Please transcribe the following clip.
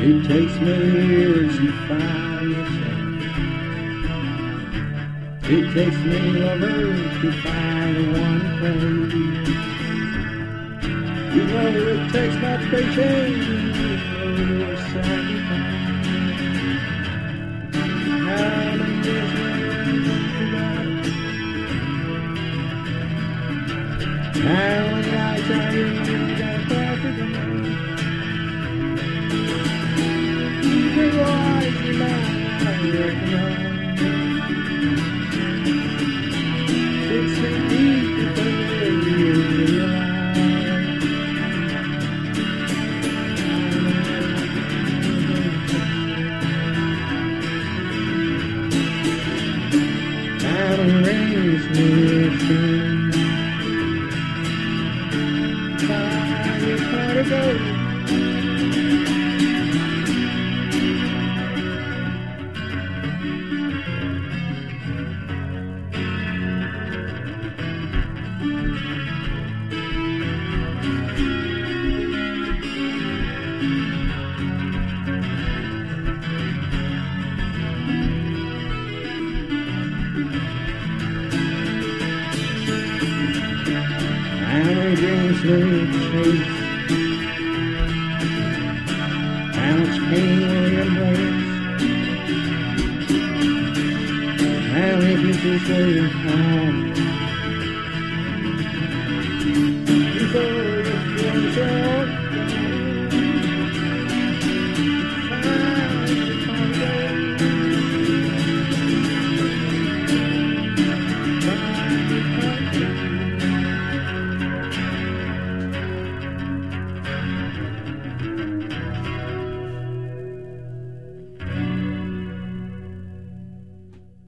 It takes many years to find yourself. It takes many lovers to find the one place. You know it takes much patience, you know it's sacrifice. How many years how many nights are you got perfect love? Keep it right in your mind, it's so deep to mountain range near shore. Where to go? How many dreams will you chase? How much pain will you embrace? How many pieces will you have?